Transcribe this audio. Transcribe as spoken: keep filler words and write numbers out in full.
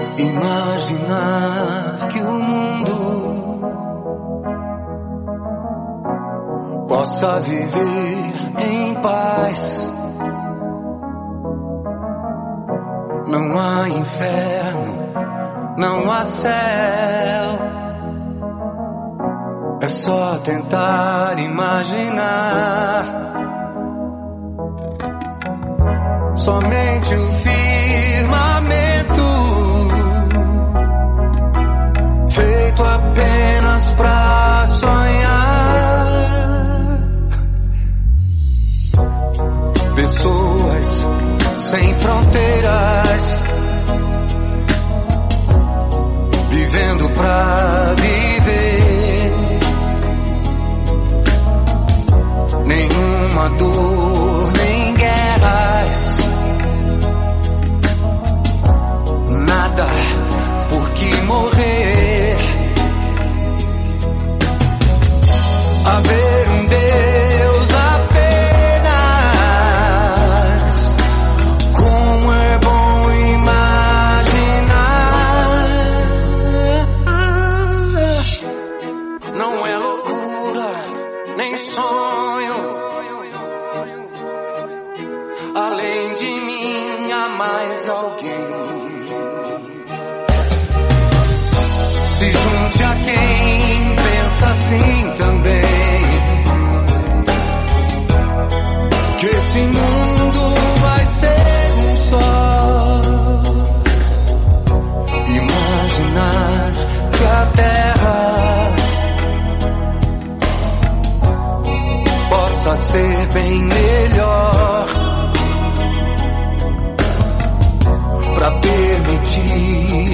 Imaginar que o mundo possa viver em paz. Não há inferno, não há céu. É só tentar imaginar. Somente o firmamento, feito apenas pra sonhar. Pessoas sem fronteiras, vivendo pra viver. Nenhuma dor, nem guerras, nada por que morrer. Haver um Deus apenas, como é bom imaginar. Não é loucura, nem sonho. Além de mim há mais alguém. Se junte a quem pensa assim também, que esse mundo vai ser um só. Imaginar que a terra possa ser bem melhor, pra permitir